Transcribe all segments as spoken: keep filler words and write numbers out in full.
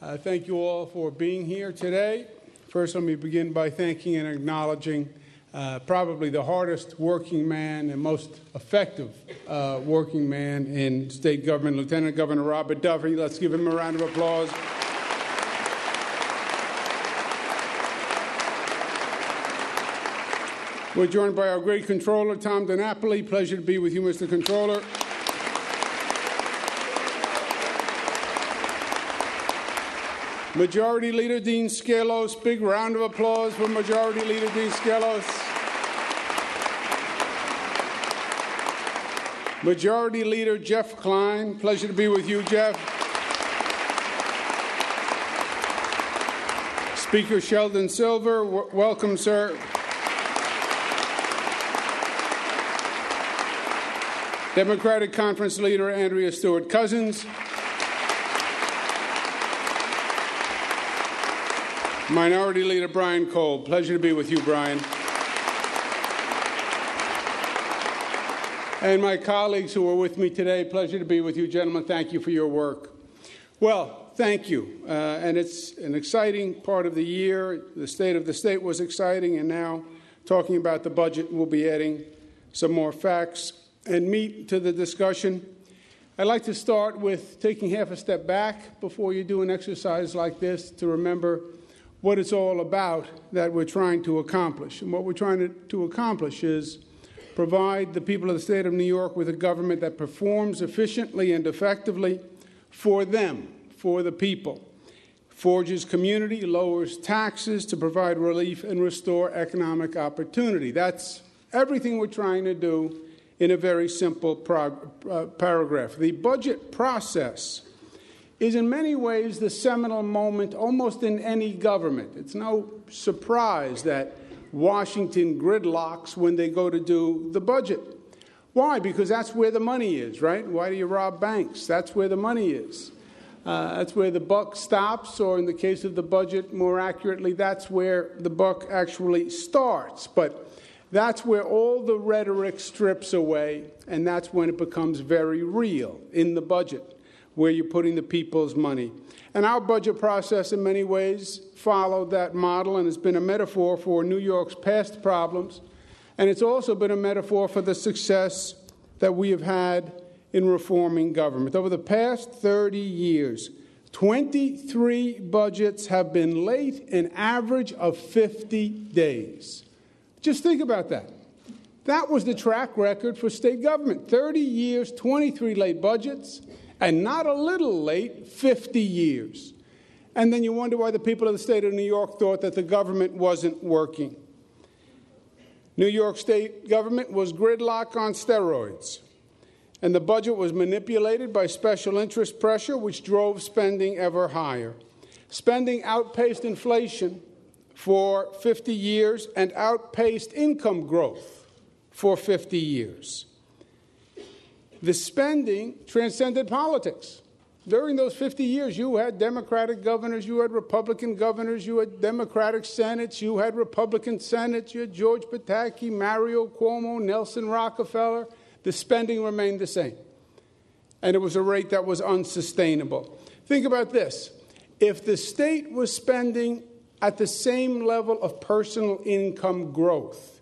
Uh, thank you all for being here today. First, let me begin by thanking and acknowledging uh, probably the hardest working man and most effective uh, working man in state government, Lieutenant Governor Robert Duffy. Let's give him a round of applause. We're joined by our great controller, Tom DiNapoli. Pleasure to be with you, Mister Controller. Majority Leader Dean Skelos. Big round of applause for Majority Leader Dean Skelos. Majority Leader Jeff Klein. Pleasure to be with you, Jeff. Speaker Sheldon Silver. W- welcome, sir. Democratic Conference Leader Andrea Stewart-Cousins. Minority Leader Brian Cole. Pleasure to be with you, Brian. And my colleagues who are with me today, pleasure to be with you, gentlemen. Thank you for your work. Well, thank you. Uh, and it's an exciting part of the year. The state of the state was exciting, and now talking about the budget, we'll be adding some more facts and meat to the discussion. I'd like to start with taking half a step back before you do an exercise like this to remember what it's all about that we're trying to accomplish. And what we're trying to, to accomplish is provide the people of the state of New York with a government that performs efficiently and effectively for them, for the people, forges community, lowers taxes to provide relief and restore economic opportunity. That's everything we're trying to do in a very simple prog- uh, paragraph. The budget process is in many ways the seminal moment almost in any government. It's no surprise that Washington gridlocks when they go to do the budget. Why? Because that's where the money is, right? Why do you rob banks? That's where the money is. Uh, that's where the buck stops, or in the case of the budget, more accurately, that's where the buck actually starts. But that's where all the rhetoric strips away, and that's when it becomes very real in the budget, where you're putting the people's money. And our budget process in many ways followed that model and has been a metaphor for New York's past problems. And it's also been a metaphor for the success that we have had in reforming government. Over the past thirty years, twenty-three budgets have been late, an average of fifty days. Just think about that. That was the track record for state government. thirty years, twenty-three late budgets. And not a little late, fifty years. And then you wonder why the people of the state of New York thought that the government wasn't working. New York State government was gridlock on steroids. And the budget was manipulated by special interest pressure, which drove spending ever higher. Spending outpaced inflation for fifty years and outpaced income growth for fifty years. The spending transcended politics. During those fifty years, you had Democratic governors, you had Republican governors, you had Democratic senates, you had Republican senates, you had George Pataki, Mario Cuomo, Nelson Rockefeller. The spending remained the same. And it was a rate that was unsustainable. Think about this. If the state was spending at the same level of personal income growth,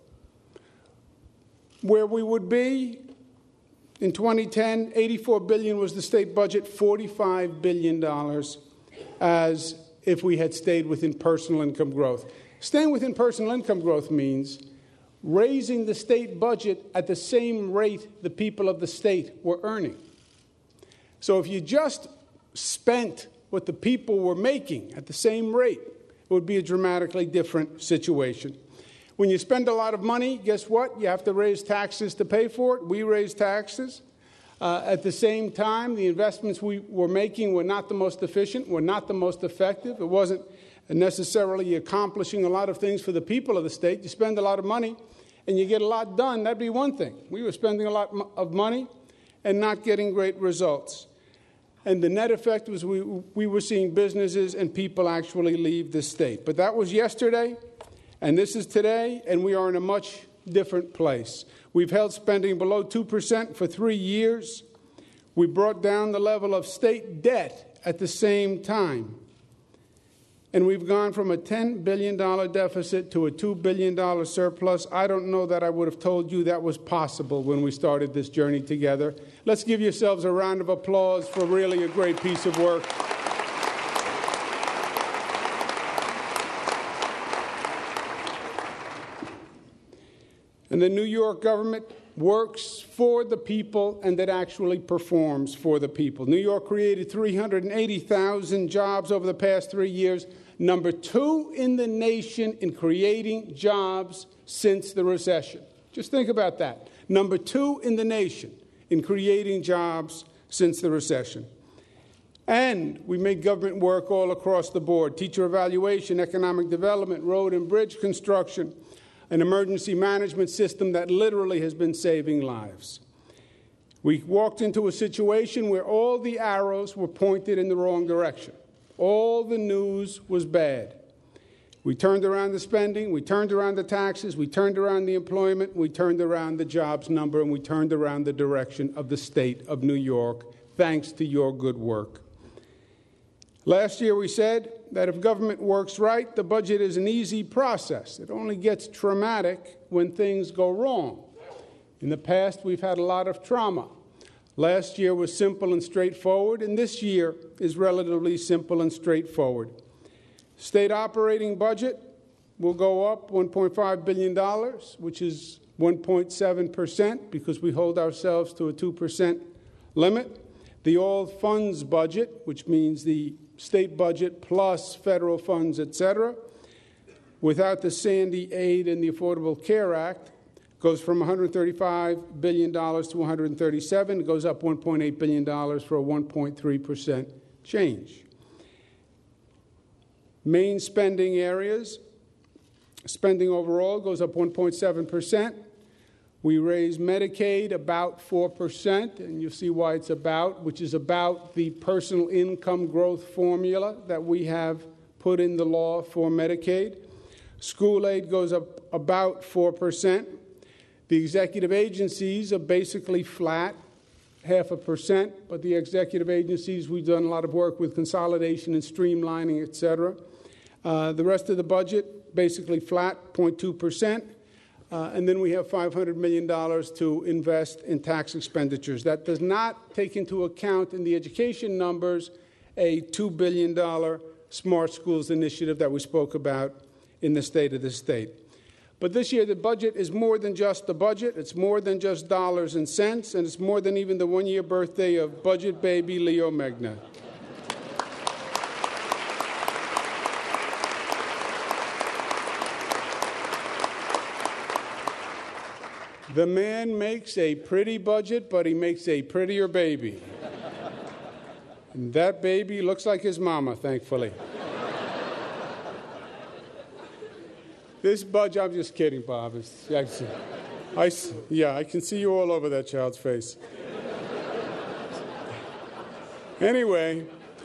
where we would be in twenty ten, eighty-four billion dollars was the state budget, forty-five billion dollars as if we had stayed within personal income growth. Staying within personal income growth means raising the state budget at the same rate the people of the state were earning. So if you just spent what the people were making at the same rate, it would be a dramatically different situation. When you spend a lot of money, guess what? You have to raise taxes to pay for it. We raise taxes. Uh, at the same time, the investments we were making were not the most efficient, were not the most effective. It wasn't necessarily accomplishing a lot of things for the people of the state. You spend a lot of money and you get a lot done. That'd be one thing. We were spending a lot of money and not getting great results. And the net effect was we, we were seeing businesses and people actually leave the state. But that was yesterday. And this is today, and we are in a much different place. We've held spending below two percent for three years. We brought down the level of state debt at the same time. And we've gone from a ten billion dollars deficit to a two billion dollars surplus. I don't know that I would have told you that was possible when we started this journey together. Let's give yourselves a round of applause for really a great piece of work. And the New York government works for the people and that actually performs for the people. New York created three hundred eighty thousand jobs over the past three years, number two in the nation in creating jobs since the recession. Just think about that. Number two in the nation in creating jobs since the recession. And we make government work all across the board: teacher evaluation, economic development, road and bridge construction, an emergency management system that literally has been saving lives. We walked into a situation where all the arrows were pointed in the wrong direction. All the news was bad. We turned around the spending, we turned around the taxes, we turned around the employment, we turned around the jobs number, and we turned around the direction of the state of New York, thanks to your good work. Last year we said that if government works right, the budget is an easy process. It only gets traumatic when things go wrong. In the past, we've had a lot of trauma. Last year was simple and straightforward, and this year is relatively simple and straightforward. State operating budget will go up one point five billion dollars, which is one point seven percent, because we hold ourselves to a two percent limit. The all funds budget, which means the state budget plus federal funds, et cetera, without the Sandy aid and the Affordable Care Act, goes from one hundred thirty-five billion dollars to one hundred thirty-seven. It goes up one point eight billion dollars for a one point three percent change. Main spending areas, spending overall goes up one point seven percent. We raise Medicaid about four percent, and you'll see why it's about, which is about the personal income growth formula that we have put in the law for Medicaid. School aid goes up about four percent. The executive agencies are basically flat, half a percent, but the executive agencies, we've done a lot of work with consolidation and streamlining, et cetera. Uh, the rest of the budget, basically flat, zero point two percent. Uh, and then we have five hundred million dollars to invest in tax expenditures. That does not take into account in the education numbers a two billion dollars Smart Schools initiative that we spoke about in the State of the State. But this year the budget is more than just the budget. It's more than just dollars and cents, and it's more than even the one-year birthday of budget baby Leo Megna. The man makes a pretty budget, but he makes a prettier baby. And that baby looks like his mama, thankfully. This budget, I'm just kidding, Bob. It's, I, I, yeah, I can see you all over that child's face. Anyway,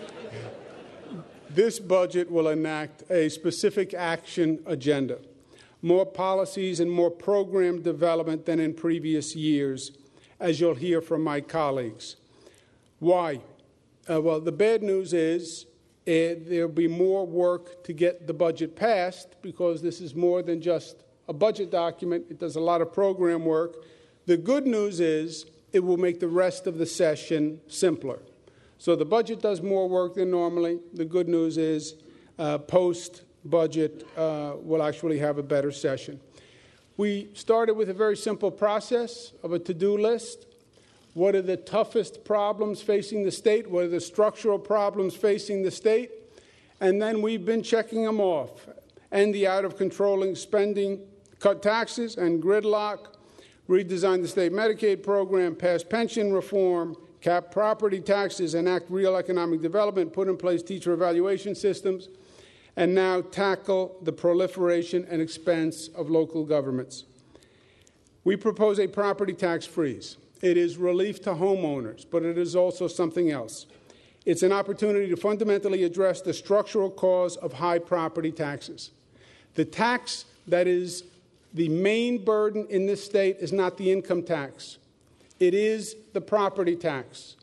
this budget will enact a specific action agenda. More policies and more program development than in previous years, as you'll hear from my colleagues. Why? Uh, well, the bad news is uh, there'll be more work to get the budget passed, because this is more than just a budget document. It does a lot of program work. The good news is it will make the rest of the session simpler. So the budget does more work than normally. The good news is uh, post budget uh, will actually have a better session. We started with a very simple process of a to-do list. What are the toughest problems facing the state? What are the structural problems facing the state? And then we've been checking them off. End the out-of-controlling spending, cut taxes and gridlock, redesign the state Medicaid program, pass pension reform, cap property taxes, enact real economic development, put in place teacher evaluation systems, and now tackle the proliferation and expense of local governments. We propose a property tax freeze. It is relief to homeowners, but it is also something else. It's an opportunity to fundamentally address the structural cause of high property taxes. The tax that is the main burden in this state is not the income tax. It is the property tax.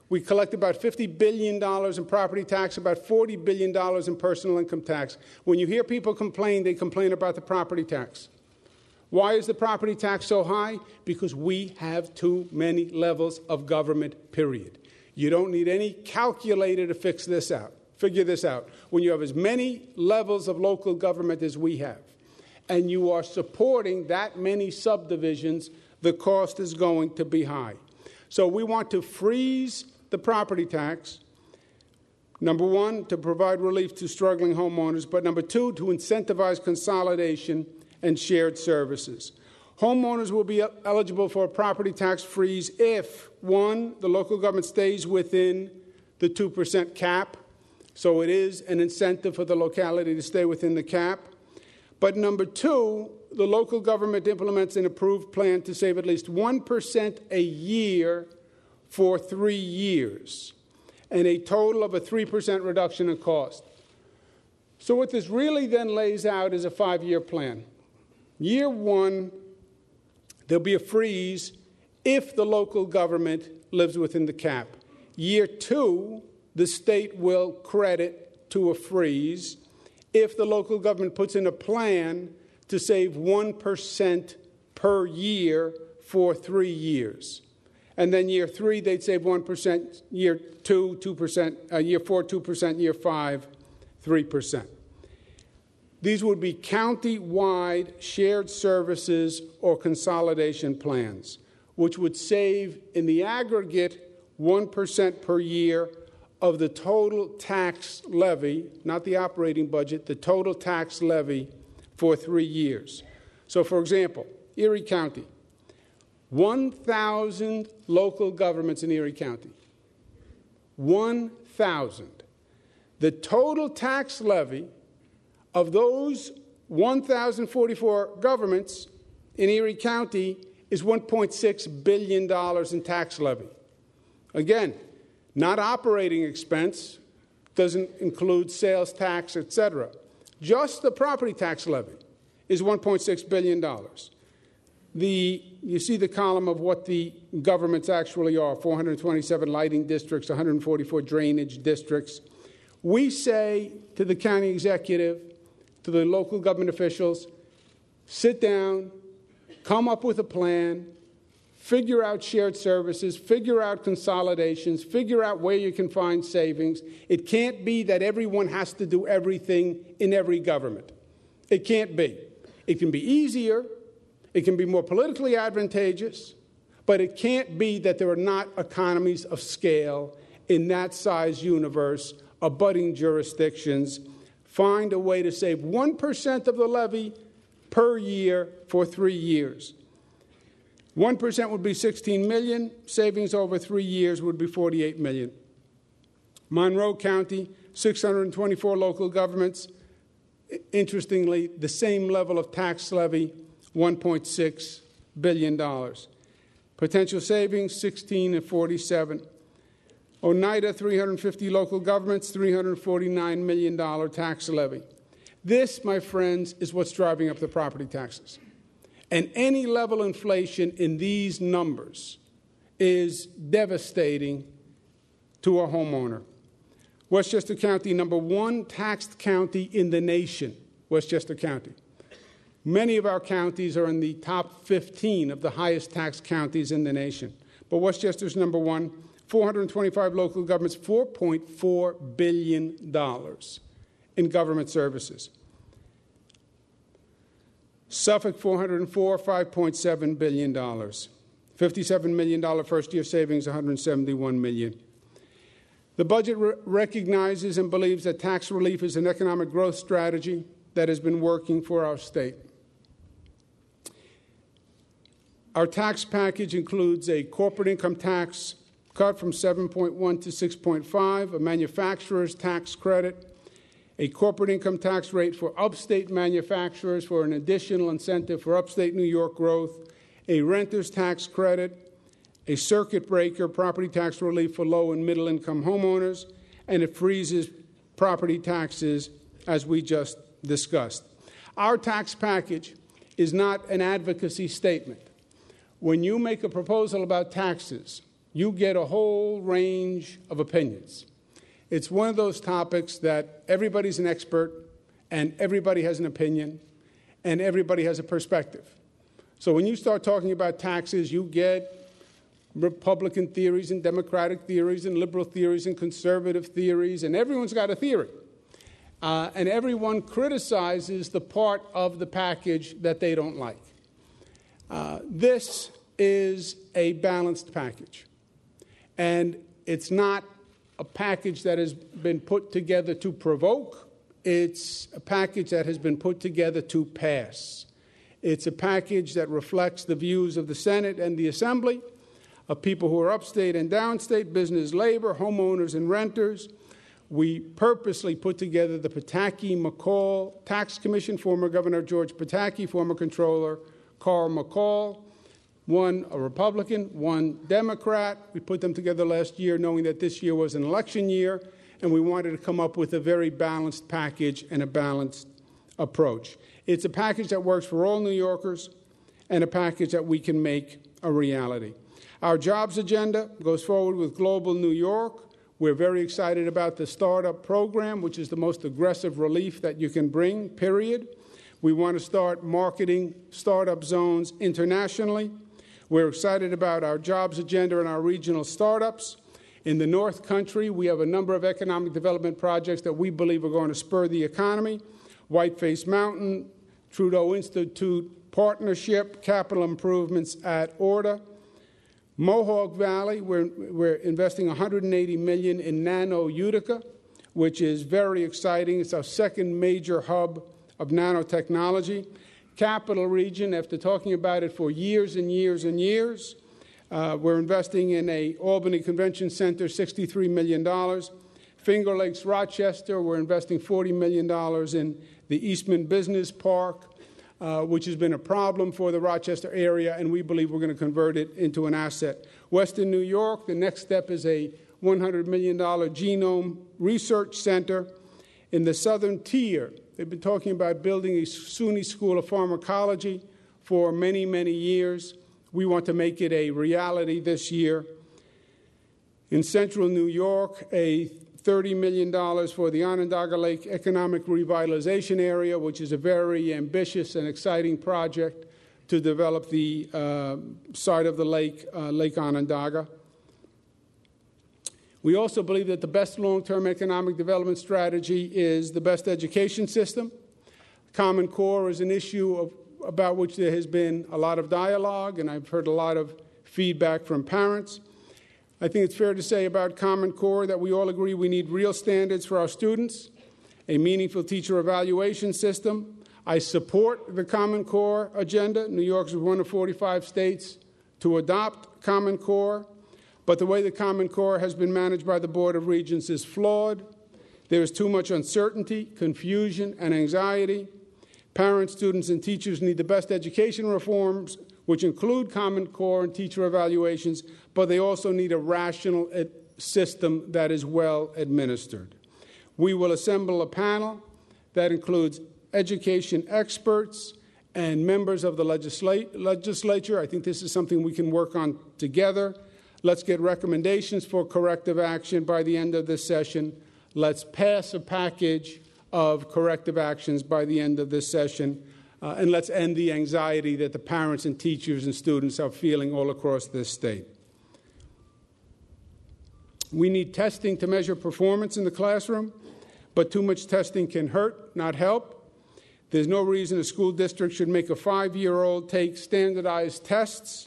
We collect about fifty billion dollars in property tax, about forty billion dollars in personal income tax. When you hear people complain, they complain about the property tax. Why is the property tax so high? Because we have too many levels of government, period. You don't need any calculator to fix this out, figure this out. When you have as many levels of local government as we have, and you are supporting that many subdivisions, the cost is going to be high. So we want to freeze the property tax, number one, to provide relief to struggling homeowners, but number two, to incentivize consolidation and shared services. Homeowners will be eligible for a property tax freeze if, one, the local government stays within the two percent cap, so it is an incentive for the locality to stay within the cap. But number two, the local government implements an approved plan to save at least one percent a year for three years, and a total of a three percent reduction in cost. So what this really then lays out is a five-year plan. Year one, there'll be a freeze if the local government lives within the cap. Year two, the state will credit to a freeze if the local government puts in a plan to save one percent per year for three years. And then year three, they'd save one percent, year two, two percent, uh, year four, two percent, year five, three percent. These would be county-wide shared services or consolidation plans, which would save, in the aggregate, one percent per year of the total tax levy, not the operating budget, the total tax levy for three years. So, for example, Erie County, one thousand local governments in Erie County. one thousand. The total tax levy of those one thousand forty-four governments in Erie County is one point six billion dollars in tax levy. Again, not operating expense, doesn't include sales tax, et cetera. Just the property tax levy is one point six billion dollars. The, you see the column of what the governments actually are, four hundred twenty-seven lighting districts, one hundred forty-four drainage districts. We say to the county executive, to the local government officials, sit down, come up with a plan, figure out shared services, figure out consolidations, figure out where you can find savings. It can't be that everyone has to do everything in every government. It can't be. It can be easier. It can be more politically advantageous, but it can't be that there are not economies of scale in that size universe of budding jurisdictions. Find a way to save one percent of the levy per year for three years. one percent would be sixteen million dollars. Savings over three years would be forty-eight million dollars. Monroe County, six hundred twenty-four local governments. Interestingly, the same level of tax levy, one point six billion dollars. Potential savings, sixteen and forty-seven. Oneida, three hundred fifty local governments, three hundred forty-nine million dollars tax levy. This, my friends, is what's driving up the property taxes. And any level inflation in these numbers is devastating to a homeowner. Westchester County, number one taxed county in the nation, Westchester County. Many of our counties are in the top fifteen of the highest taxed counties in the nation. But Westchester's number one, four hundred twenty-five local governments, four point four billion dollars in government services. Suffolk, four hundred four, five point seven billion dollars. fifty-seven million dollars first-year savings, one hundred seventy-one million dollars. The budget re- recognizes and believes that tax relief is an economic growth strategy that has been working for our state. Our tax package includes a corporate income tax cut from seven point one to six point five, a manufacturer's tax credit, a corporate income tax rate for upstate manufacturers for an additional incentive for upstate New York growth, a renter's tax credit, a circuit breaker, property tax relief for low and middle income homeowners, and it freezes property taxes as we just discussed. Our tax package is not an advocacy statement. When you make a proposal about taxes you get a whole range of opinions. It's one of those topics that everybody's an expert, and everybody has an opinion, and everybody has a perspective. So when you start talking about taxes, you get Republican theories and Democratic theories and liberal theories and conservative theories, and everyone's got a theory. Uh, and everyone criticizes the part of the package that they don't like. Uh, this is a balanced package. And it's not a package that has been put together to provoke. It's a package that has been put together to pass. It's a package that reflects the views of the Senate and the Assembly, of people who are upstate and downstate, business, labor, homeowners, and renters. We purposely put together the Pataki-McCall Tax Commission, former Governor George Pataki, former Controller Carl McCall, one a Republican, one Democrat. We put them together last year knowing that this year was an election year, and we wanted to come up with a very balanced package and a balanced approach. It's a package that works for all New Yorkers and a package that we can make a reality. Our jobs agenda goes forward with Global New York. We're very excited about the startup program, which is the most aggressive relief that you can bring, period. We want to start marketing startup zones internationally. We're excited about our jobs agenda and our regional startups. In the North Country, we have a number of economic development projects that we believe are going to spur the economy. Whiteface Mountain, Trudeau Institute Partnership, capital improvements at Orta. Mohawk Valley, we're, we're investing one hundred eighty million dollars in Nano Utica, which is very exciting. It's our second major hub of nanotechnology. Capital Region, after talking about it for years and years and years, uh, we're investing in a Albany Convention Center, sixty-three million dollars. Finger Lakes, Rochester, we're investing forty million dollars in the Eastman Business Park, Uh, which has been a problem for the Rochester area, and we believe we're going to convert it into an asset. Western New York, the next step is a one hundred million dollars genome research center. In the southern tier, they've been talking about building a SUNY School of Pharmacology for many, many years. We want to make it a reality this year. In central New York, a thirty million dollars for the Onondaga Lake Economic Revitalization Area, which is a very ambitious and exciting project to develop the uh, side of the lake, uh, Lake Onondaga. We also believe that the best long-term economic development strategy is the best education system. Common Core is an issue of, about which there has been a lot of dialogue, and I've heard a lot of feedback from parents. I think it's fair to say about Common Core that we all agree we need real standards for our students, a meaningful teacher evaluation system. I support the Common Core agenda. New York is one of forty-five states to adopt Common Core, but the way the Common Core has been managed by the Board of Regents is flawed. There is too much uncertainty, confusion, and anxiety. Parents, students, and teachers need the best education reforms, which include Common Core and teacher evaluations, but they also need a rational system that is well administered. We will assemble a panel that includes education experts and members of the legisla- legislature. I think this is something we can work on together. Let's get recommendations for corrective action by the end of this session. Let's pass a package of corrective actions by the end of this session. Uh, and let's end the anxiety that the parents and teachers and students are feeling all across this state. We need testing to measure performance in the classroom, but too much testing can hurt, not help. There's no reason a school district should make a five-year-old take standardized tests.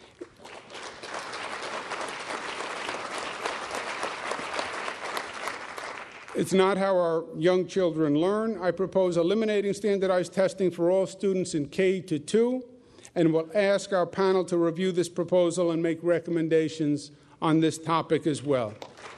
It's not how our young children learn. I propose eliminating standardized testing for all students in K to two, and will ask our panel to review this proposal and make recommendations on this topic as well.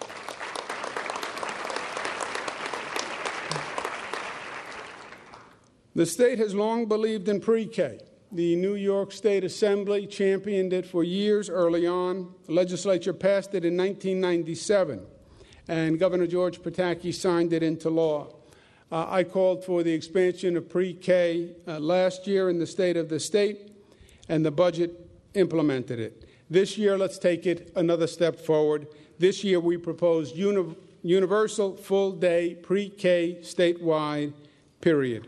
The state has long believed in pre-K. The New York State Assembly championed it for years early on. The legislature passed it in nineteen ninety-seven. And Governor George Pataki signed it into law. Uh, I called for the expansion of pre-K uh, last year in the state of the state, and the budget implemented it. This year, let's take it another step forward. This year, we propose uni- universal full-day pre-K statewide, period.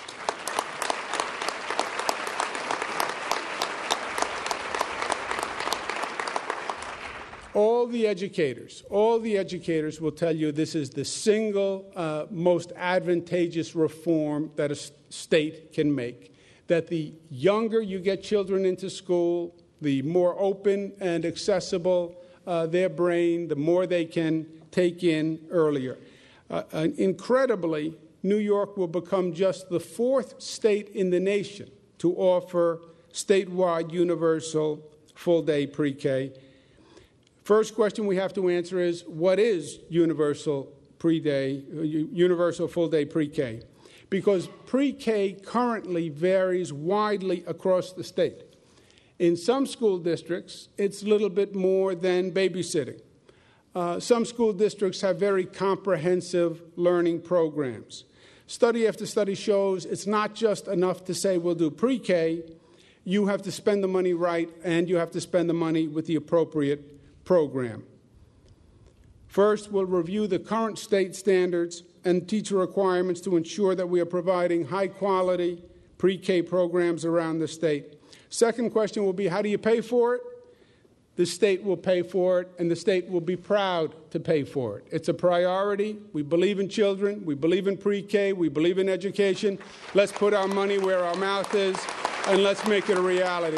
All the educators, all the educators will tell you this is the single uh, most advantageous reform that a state can make. That the younger you get children into school, the more open and accessible uh, their brain, the more they can take in earlier. Uh, uh, incredibly, New York will become just the fourth state in the nation to offer statewide universal full-day pre-K. First question we have to answer is, what is universal pre-day, universal full-day pre-K? Because pre-K currently varies widely across the state. In some school districts, it's a little bit more than babysitting. Uh, some school districts have very comprehensive learning programs. Study after study shows it's not just enough to say we'll do pre-K. You have to spend the money right, and you have to spend the money with the appropriate program. First, we'll review the current state standards and teacher requirements to ensure that we are providing high-quality pre-K programs around the state. Second question will be, how do you pay for it? The state will pay for it, and the state will be proud to pay for it. It's a priority. We believe in children. We believe in pre-K. We believe in education. Let's put our money where our mouth is, and let's make it a reality.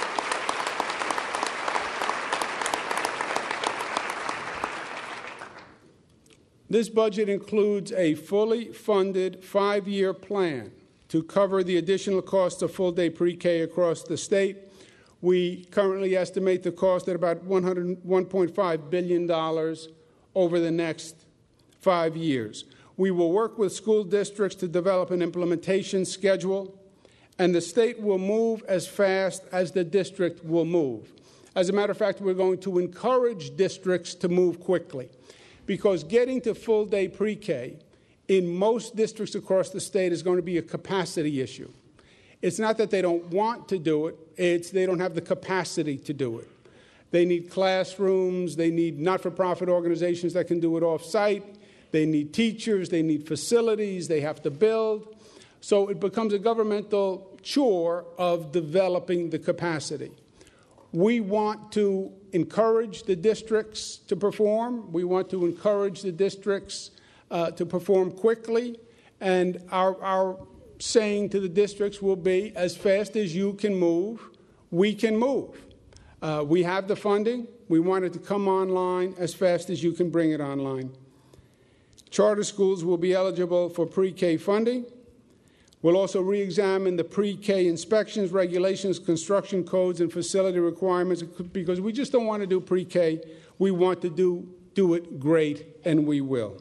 This budget includes a fully funded five-year plan to cover the additional cost of full-day pre-K across the state. We currently estimate the cost at about one point five billion dollars over the next five years. We will work with school districts to develop an implementation schedule, and the state will move as fast as the district will move. As a matter of fact, we're going to encourage districts to move quickly, because getting to full-day pre-K in most districts across the state is going to be a capacity issue. It's not that they don't want to do it, it's they don't have the capacity to do it. They need classrooms, they need not-for-profit organizations that can do it off-site, they need teachers, they need facilities, they have to build. So it becomes a governmental chore of developing the capacity. We want to encourage the districts to perform. We want to encourage the districts uh, to perform quickly. And our, our saying to the districts will be, as fast as you can move, we can move. Uh, we have the funding. We want it to come online as fast as you can bring it online. Charter schools will be eligible for pre-K funding. We'll also re-examine the pre-K inspections, regulations, construction codes, and facility requirements, because we just don't want to do pre-K. We want to do, do it great, and we will.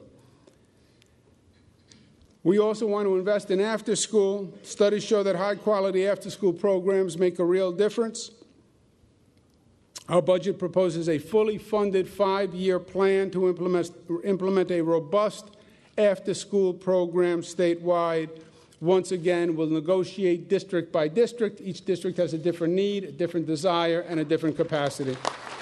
We also want to invest in after-school. Studies show that high-quality after-school programs make a real difference. Our budget proposes a fully funded five-year plan to implement, implement a robust after-school program statewide. Once again, we'll negotiate district by district. Each district has a different need, a different desire, and a different capacity.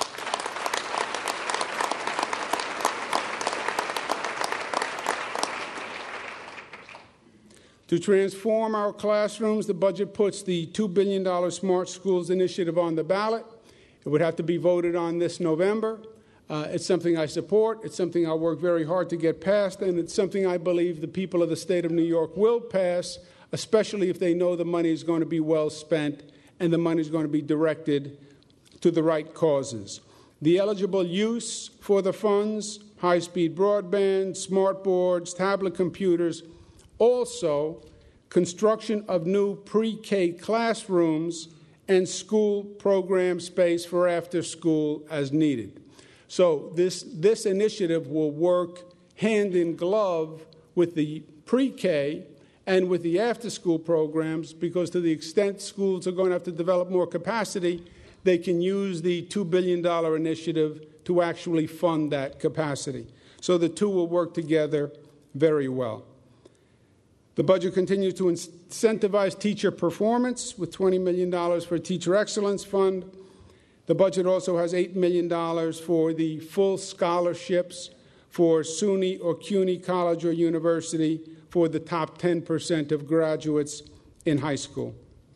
To transform our classrooms, the budget puts the two billion dollars Smart Schools Initiative on the ballot. It would have to be voted on this November. Uh, it's something I support. It's something I'll work very hard to get passed, and it's something I believe the people of the state of New York will pass, especially if they know the money is going to be well spent and the money is going to be directed to the right causes. The eligible use for the funds, high-speed broadband, smart boards, tablet computers, also construction of new pre-K classrooms and school program space for after-school as needed. So this, this initiative will work hand in glove with the pre-K and with the after-school programs, because to the extent schools are going to have to develop more capacity, they can use the two billion dollars initiative to actually fund that capacity. So the two will work together very well. The budget continues to incentivize teacher performance with twenty million dollars for a Teacher Excellence Fund. The budget also has eight million dollars for the full scholarships for SUNY or CUNY College or University for the top ten percent of graduates in high school.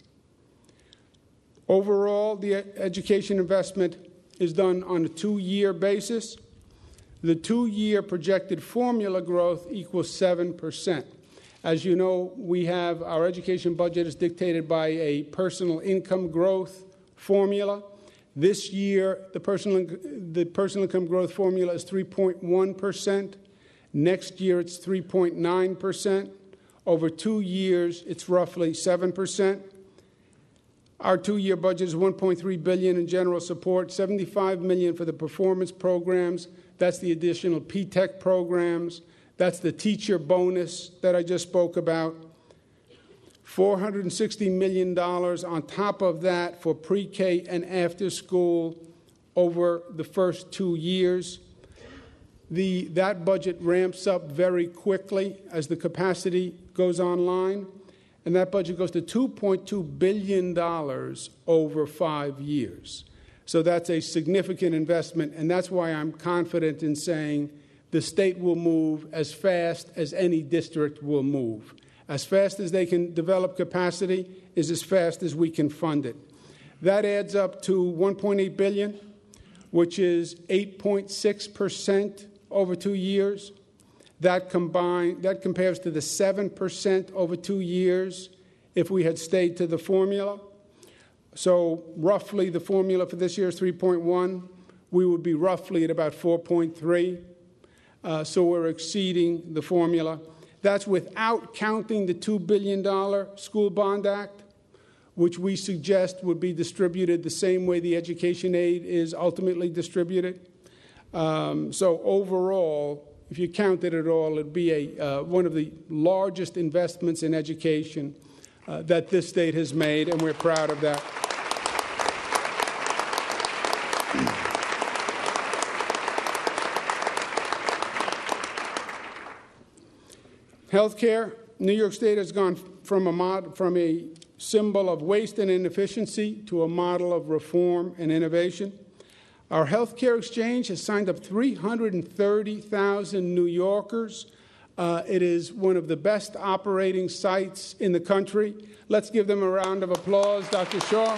Overall, the education investment is done on a two-year basis. The two-year projected formula growth equals seven percent. As you know, we have our education budget is dictated by a personal income growth formula. This year, the personal, the personal income growth formula is three point one percent. Next year, it's three point nine percent. Over two years, it's roughly seven percent. Our two-year budget is one point three billion dollars in general support, seventy-five million dollars for the performance programs. That's the additional P TECH programs. That's the teacher bonus that I just spoke about. four hundred sixty million dollars on top of that for pre-K and after school over the first two years. The, that budget ramps up very quickly as the capacity goes online, and that budget goes to two point two billion dollars over five years. So that's a significant investment, and that's why I'm confident in saying the state will move as fast as any district will move. As fast as they can develop capacity is as fast as we can fund it. That adds up to one point eight billion dollars, which is eight point six percent over two years. That combined, that compares to the seven percent over two years if we had stayed to the formula. So roughly the formula for this year is three point one. We would be roughly at about four point three. Uh, so we're exceeding the formula. That's without counting the two billion dollars School Bond Act, which we suggest would be distributed the same way the education aid is ultimately distributed. Um, so overall, if you counted it all, it would be a, uh, one of the largest investments in education uh, that this state has made, and we're proud of that. Healthcare, New York State has gone from a, mod, from a symbol of waste and inefficiency to a model of reform and innovation. Our healthcare exchange has signed up three hundred thirty thousand New Yorkers. Uh, it is one of the best operating sites in the country. Let's give them a round of applause, Doctor Shaw.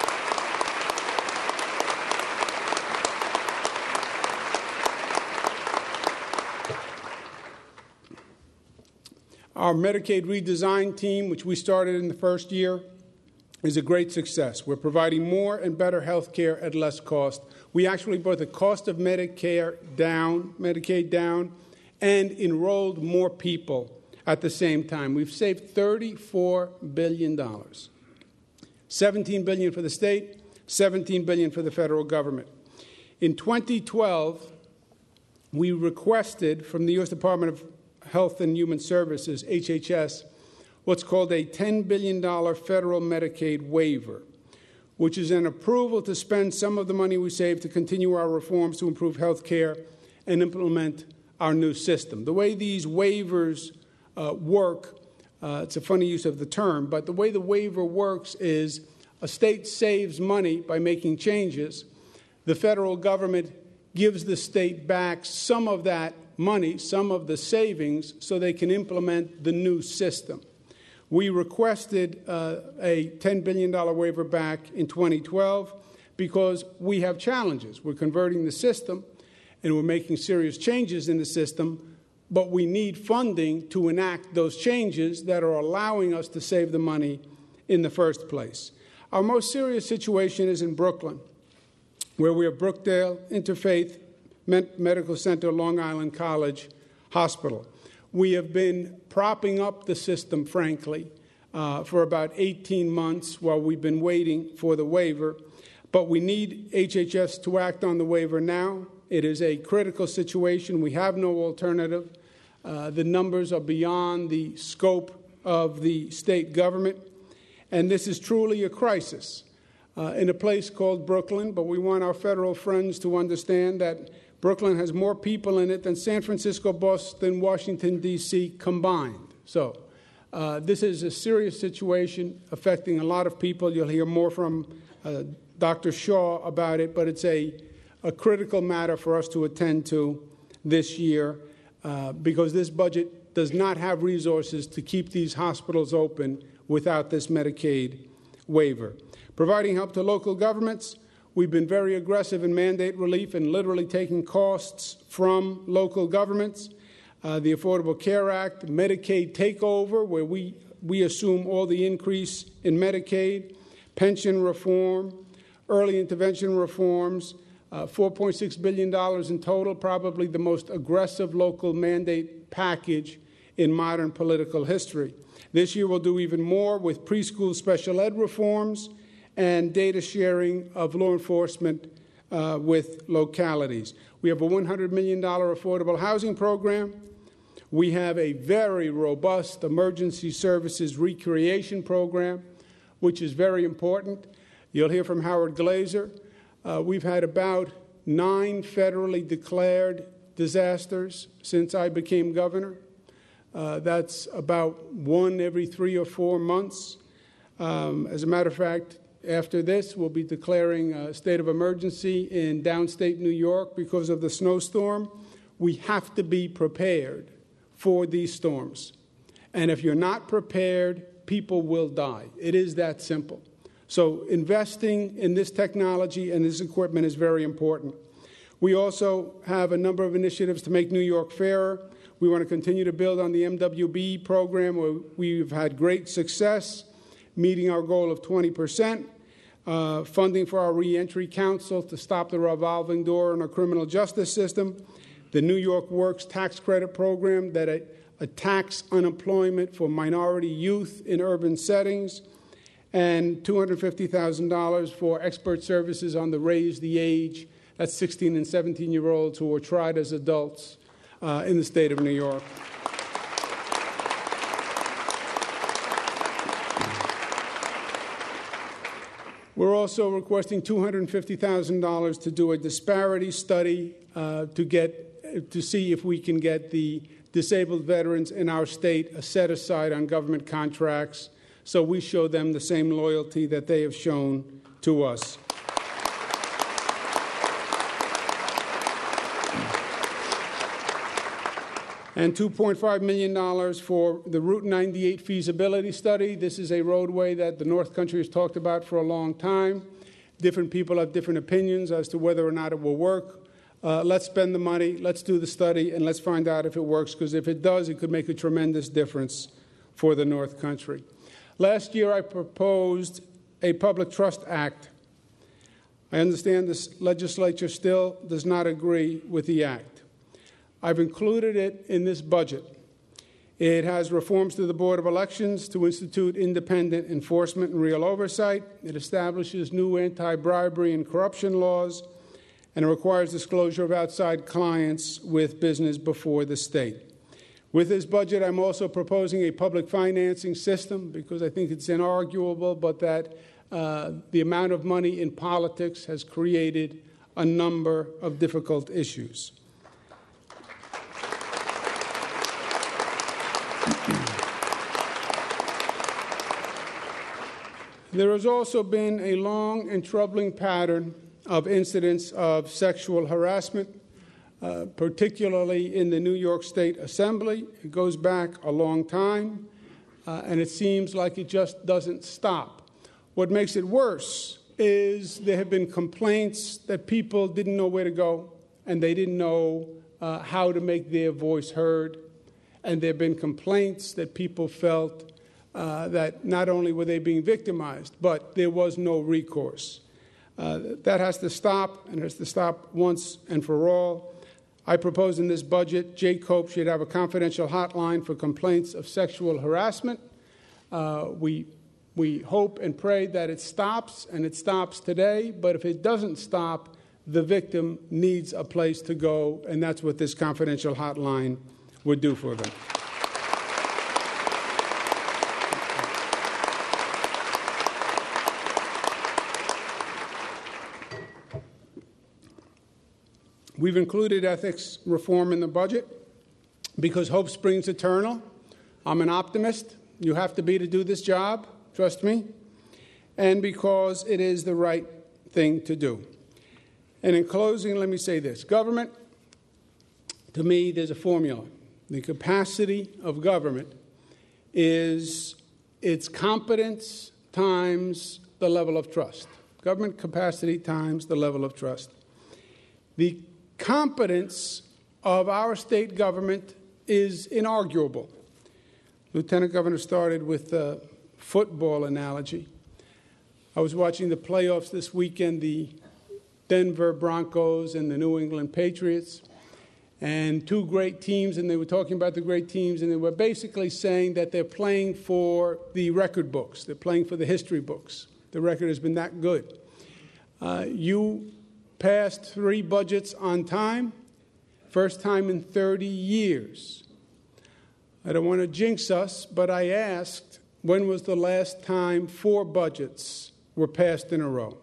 Our Medicaid redesign team, which we started in the first year, is a great success. We're providing more and better health care at less cost. We actually brought the cost of Medicare down, Medicaid down, and enrolled more people at the same time. We've saved thirty-four billion dollars. seventeen billion dollars for the state, seventeen billion dollars for the federal government. In twenty twelve, we requested from the U S Department of Health and Human Services, H H S, what's called a ten billion dollars federal Medicaid waiver, which is an approval to spend some of the money we save to continue our reforms to improve health care and implement our new system. The way these waivers uh, work, uh, it's a funny use of the term, but the way the waiver works is a state saves money by making changes. The federal government gives the state back some of that money, some of the savings, so they can implement the new system. We requested uh, a ten billion dollars waiver back in twenty twelve because we have challenges. We're converting the system, and we're making serious changes in the system, but we need funding to enact those changes that are allowing us to save the money in the first place. Our most serious situation is in Brooklyn, where we have Brookdale Interfaith Medical Center, Long Island College Hospital. We have been propping up the system, frankly, uh, for about eighteen months while we've been waiting for the waiver. But we need H H S to act on the waiver now. It is a critical situation. We have no alternative. Uh, the numbers are beyond the scope of the state government. And this is truly a crisis uh, in a place called Brooklyn. But we want our federal friends to understand that Brooklyn has more people in it than San Francisco, Boston, Washington, D C combined. So uh, this is a serious situation affecting a lot of people. You'll hear more from uh, Doctor Shaw about it, but it's a, a critical matter for us to attend to this year uh, because this budget does not have resources to keep these hospitals open without this Medicaid waiver. Providing help to local governments, we've been very aggressive in mandate relief and literally taking costs from local governments. Uh, the Affordable Care Act, Medicaid takeover, where we, we assume all the increase in Medicaid, pension reform, early intervention reforms, uh, four point six billion dollars in total, probably the most aggressive local mandate package in modern political history. This year we'll do even more with preschool special ed reforms and data sharing of law enforcement uh, with localities. We have a one hundred million dollars affordable housing program. We have a very robust emergency services recreation program, which is very important. You'll hear from Howard Glazer. Uh, we've had about nine federally declared disasters since I became governor. Uh, that's about one every three or four months. Um, as a matter of fact, after this, we'll be declaring a state of emergency in downstate New York because of the snowstorm. We have to be prepared for these storms. And if you're not prepared, people will die. It is that simple. So investing in this technology and this equipment is very important. We also have a number of initiatives to make New York fairer. We want to continue to build on the M W B program, where we've had great success, meeting our goal of twenty percent, uh, funding for our reentry council to stop the revolving door in our criminal justice system, the New York Works tax credit program that attacks unemployment for minority youth in urban settings, and two hundred fifty thousand dollars for expert services on the Raise the Age, that's sixteen and seventeen-year-olds who were tried as adults uh, in the state of New York. We're also requesting two hundred fifty thousand dollars to do a disparity study uh, to get to see if we can get the disabled veterans in our state a set aside on government contracts, so we show them the same loyalty that they have shown to us. And two point five million dollars for the Route ninety-eight feasibility study. This is a roadway that the North Country has talked about for a long time. Different people have different opinions as to whether or not it will work. Uh, let's spend the money, let's do the study, and let's find out if it works, because if it does, it could make a tremendous difference for the North Country. Last year, I proposed a Public Trust Act. I understand this legislature still does not agree with the act. I've included it in this budget. It has reforms to the Board of Elections to institute independent enforcement and real oversight. It establishes new anti-bribery and corruption laws, and it requires disclosure of outside clients with business before the state. With this budget, I'm also proposing a public financing system, because I think it's inarguable, but that uh, the amount of money in politics has created a number of difficult issues. There has also been a long and troubling pattern of incidents of sexual harassment, uh, particularly in the New York State Assembly. It goes back a long time, uh, and it seems like it just doesn't stop. What makes it worse is there have been complaints that people didn't know where to go, and they didn't know uh, how to make their voice heard. And there have been complaints that people felt uh, that not only were they being victimized, but there was no recourse. Uh, that has to stop, and has to stop once and for all. I propose in this budget, Jay Cope should have a confidential hotline for complaints of sexual harassment. Uh, we, we hope and pray that it stops, and it stops today, but if it doesn't stop, the victim needs a place to go, and that's what this confidential hotline would do for them. We've included ethics reform in the budget because hope springs eternal. I'm an optimist. You have to be to do this job, trust me. And because it is the right thing to do. And in closing, let me say this. Government, to me, there's a formula. The capacity of government is its competence times the level of trust. Government capacity times the level of trust. The competence of our state government is inarguable. Lieutenant Governor started with the football analogy. I was watching the playoffs this weekend, the Denver Broncos and the New England Patriots, and two great teams, and they were talking about the great teams, and they were basically saying that they're playing for the record books. They're playing for the history books. The record has been that good. Uh, you passed three budgets on time, first time in thirty years. I don't want to jinx us, but I asked, when was the last time four budgets were passed in a row?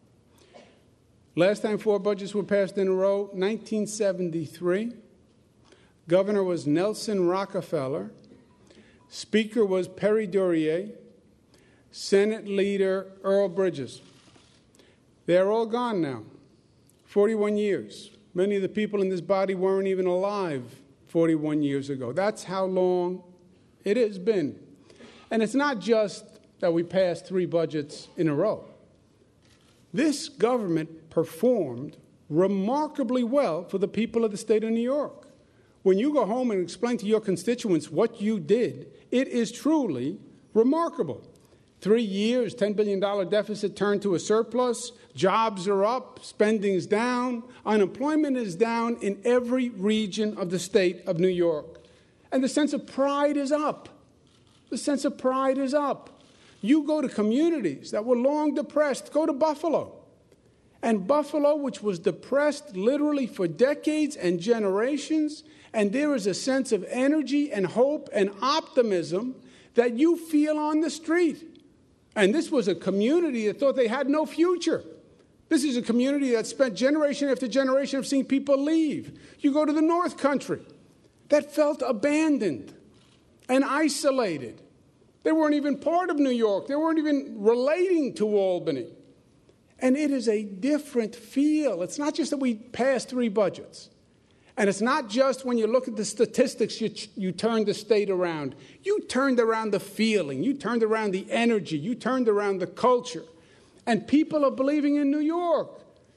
Last time four budgets were passed in a row, nineteen seventy-three. Governor was Nelson Rockefeller. Speaker was Perry Duryea. Senate Leader Earl Bridges. They're all gone now, forty-one years. Many of the people in this body weren't even alive forty-one years ago. That's how long it has been. And it's not just that we passed three budgets in a row. This government performed remarkably well for the people of the state of New York. When you go home and explain to your constituents what you did, it is truly remarkable. Three years, ten billion dollars deficit turned to a surplus, jobs are up, spending's down, unemployment is down in every region of the state of New York. And the sense of pride is up. The sense of pride is up. You go to communities that were long depressed, go to Buffalo. And Buffalo, which was depressed literally for decades and generations, and there is a sense of energy and hope and optimism that you feel on the street. And this was a community that thought they had no future. This is a community that spent generation after generation of seeing people leave. You go to the North Country that felt abandoned and isolated. They weren't even part of New York. They weren't even relating to Albany. And it is a different feel. It's not just that we passed three budgets. And it's not just when you look at the statistics, you, you turn the state around. You turned around the feeling. You turned around the energy. You turned around the culture. And people are believing in New York.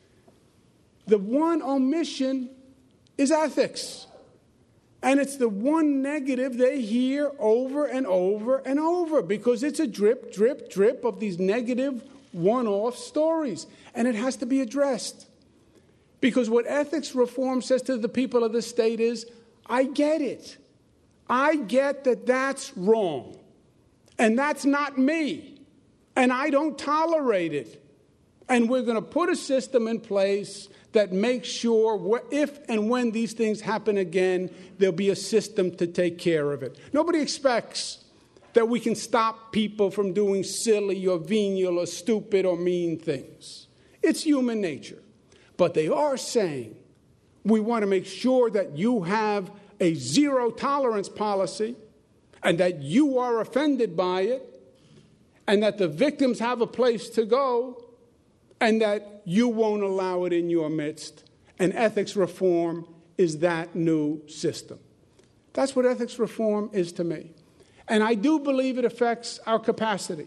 The one omission is ethics. And it's the one negative they hear over and over and over because it's a drip, drip, drip of these negative one-off stories. And it has to be addressed. Because what ethics reform says to the people of the state is, I get it. I get that that's wrong. And that's not me. And I don't tolerate it. And we're going to put a system in place that makes sure if and when these things happen again, there'll be a system to take care of it. Nobody expects that we can stop people from doing silly or venial or stupid or mean things. It's human nature. But they are saying we want to make sure that you have a zero tolerance policy and that you are offended by it and that the victims have a place to go and that you won't allow it in your midst. And ethics reform is that new system. That's what ethics reform is to me. And I do believe it affects our capacity.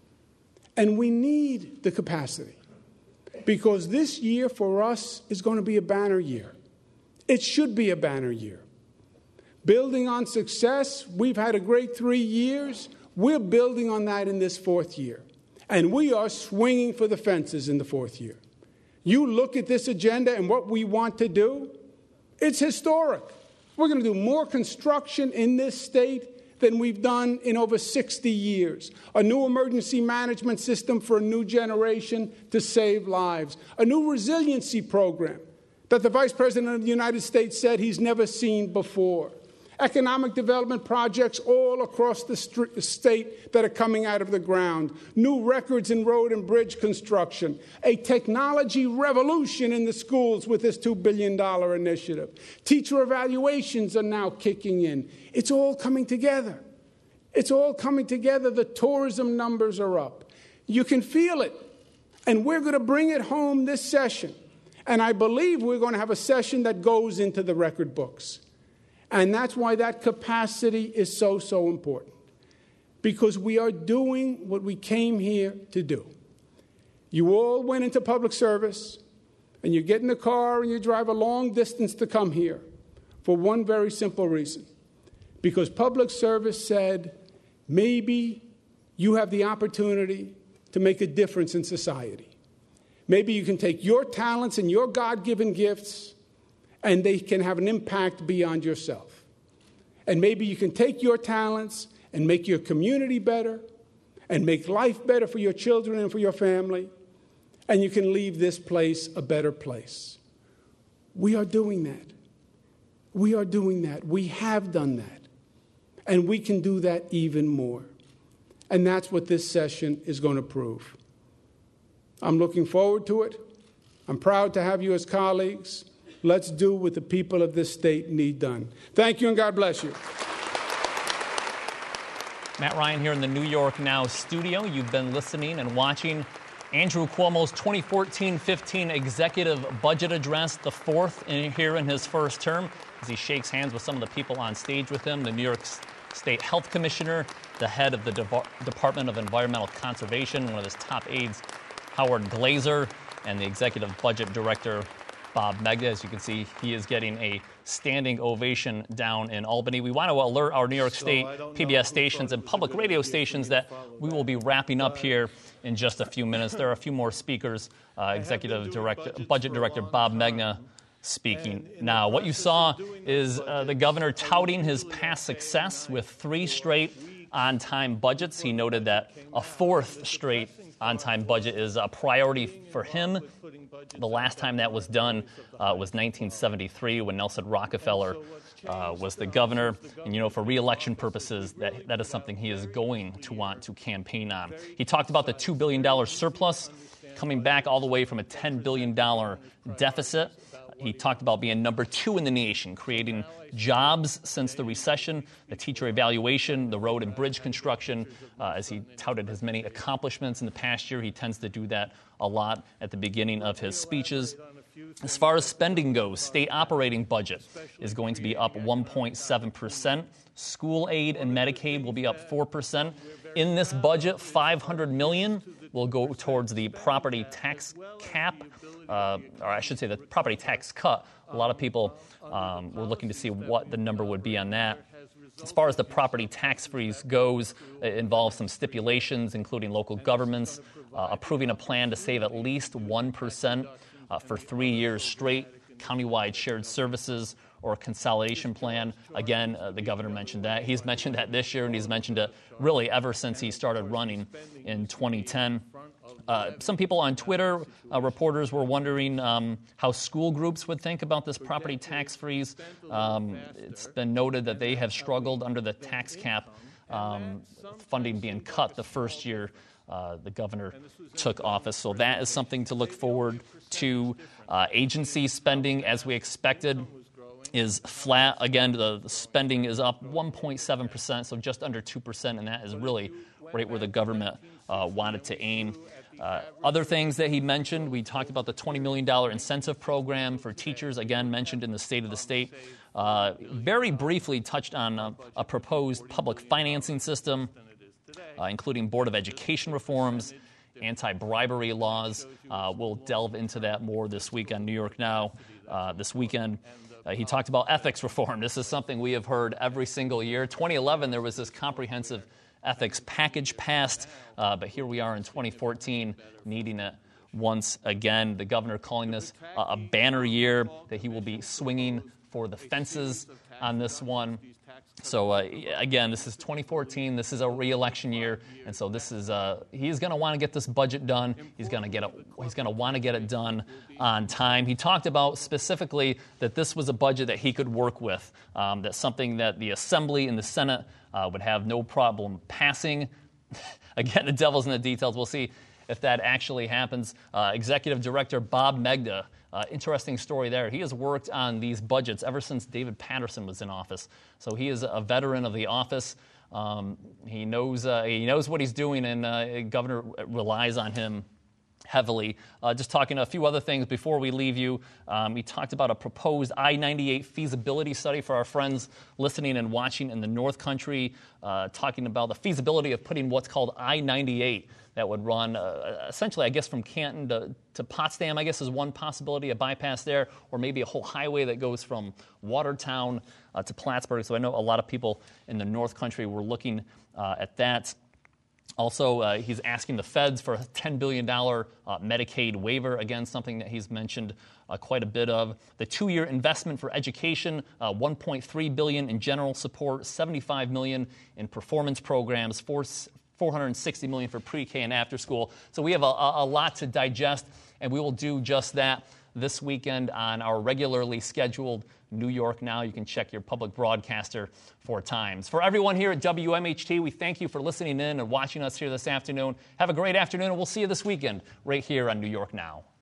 And we need the capacity. Because this year for us is going to be a banner year. It should be a banner year. Building on success, we've had a great three years. We're building on that in this fourth year. And we are swinging for the fences in the fourth year. You look at this agenda and what we want to do, it's historic. We're going to do more construction in this state than we've done in over sixty years. A new emergency management system for a new generation to save lives. A new resiliency program that the Vice President of the United States said he's never seen before. Economic development projects all across the st- state that are coming out of the ground. New records in road and bridge construction. A technology revolution in the schools with this two billion dollars initiative. Teacher evaluations are now kicking in. It's all coming together. It's all coming together. The tourism numbers are up. You can feel it. And we're going to bring it home this session. And I believe we're going to have a session that goes into the record books. And that's why that capacity is so, so important. Because we are doing what we came here to do. You all went into public service, and you get in the car and you drive a long distance to come here for one very simple reason. Because public service said, maybe you have the opportunity to make a difference in society. Maybe you can take your talents and your God-given gifts, and they can have an impact beyond yourself. And maybe you can take your talents and make your community better, and make life better for your children and for your family, and you can leave this place a better place. We are doing that. We are doing that. We have done that. And we can do that even more. And that's what this session is going to prove. I'm looking forward to it. I'm proud to have you as colleagues. Let's do what the people of this state need done. Thank you, and God bless you. Matt Ryan here in the New York Now studio. You've been listening and watching Andrew Cuomo's twenty fourteen fifteen executive budget address, the fourth in, here in his first term, as he shakes hands with some of the people on stage with him, the New York State Health Commissioner, the head of the De- Department of Environmental Conservation, one of his top aides, Howard Glazer, and the executive budget director, Bob Megna. As you can see, he is getting a standing ovation down in Albany. We want to alert our New York State P B S stations and public radio stations that we will be wrapping up here in just a few minutes. There are a few more speakers. Uh, executive director, budget director Bob Megna speaking now. What you saw is uh, the governor touting his past success with three straight on-time budgets. He noted that a fourth straight on-time budget is a priority for him. The last time that was done uh, was nineteen seventy-three when Nelson Rockefeller uh, was the governor. And, you know, for re-election purposes, that, that is something he is going to want to campaign on. He talked about the two billion dollars surplus coming back all the way from a ten billion dollars deficit. He talked about being number two in the nation, creating jobs since the recession, the teacher evaluation, the road and bridge construction. Uh, as he touted his many accomplishments in the past year, he tends to do that a lot at the beginning of his speeches. As far as spending goes, state operating budget is going to be up one point seven percent. School aid and Medicaid will be up four percent. In this budget, five hundred million dollars will go towards the property tax cap, uh, or I should say the property tax cut. A lot of people um, were looking to see what the number would be on that. As far as the property tax freeze goes, it involves some stipulations, including local governments uh, approving a plan to save at least one percent uh, for three years straight, countywide shared services, or a consolidation plan. Again, uh, the governor mentioned that. He's mentioned that this year, and he's mentioned it really ever since he started running in twenty ten. Uh, some people on Twitter, uh, reporters were wondering um, how school groups would think about this property tax freeze. Um, it's been noted that they have struggled under the tax cap, um, funding being cut the first year uh, the governor took office. So that is something to look forward to. Uh, agency spending, as we expected, is flat. Again, the, the spending is up one point seven percent, so just under two percent, and that is really right where the government uh, wanted to aim. Uh, other things that he mentioned, we talked about the twenty million dollars incentive program for teachers, again mentioned in the State of the State. Uh, very briefly touched on a, a proposed public financing system, uh, including Board of Education reforms, anti-bribery laws. Uh, we'll delve into that more this week on New York Now uh, this weekend. Uh, he talked about ethics reform. This is something we have heard every single year. twenty eleven, there was this comprehensive ethics package passed, uh, but here we are in twenty fourteen needing it once again. The governor calling this uh, a banner year, that he will be swinging for the fences on this one. So, uh, again, this is twenty fourteen. This is a re-election year, and so this is uh, he's going to want to get this budget done. He's going to get it. He's going to want to get it done on time. He talked about specifically that this was a budget that he could work with. Um, that's something that the Assembly and the Senate uh, would have no problem passing. Again, the devil's in the details. We'll see if that actually happens. Uh, Executive Director Bob Megna. Uh, interesting story there. He has worked on these budgets ever since David Patterson was in office. So he is a veteran of the office. Um, he knows uh, he knows what he's doing, and uh, Governor relies on him heavily. Uh, just talking a few other things before we leave you. Um, we talked about a proposed I ninety-eight feasibility study for our friends listening and watching in the North Country, uh, talking about the feasibility of putting what's called I ninety-eight that would run uh, essentially, I guess, from Canton to, to Potsdam, I guess, is one possibility, a bypass there, or maybe a whole highway that goes from Watertown uh, to Plattsburgh. So I know a lot of people in the North Country were looking uh, at that. Also, uh, he's asking the feds for a ten billion dollars uh, Medicaid waiver, again, something that he's mentioned uh, quite a bit of. The two-year investment for education, uh, one point three billion dollars in general support, seventy-five million dollars in performance programs, four, four hundred sixty million dollars for pre-K and after school. So we have a, a lot to digest, and we will do just that this weekend on our regularly scheduled New York Now. You can check your public broadcaster for times. For everyone here at W M H T, we thank you for listening in and watching us here this afternoon. Have a great afternoon, and we'll see you this weekend right here on New York Now.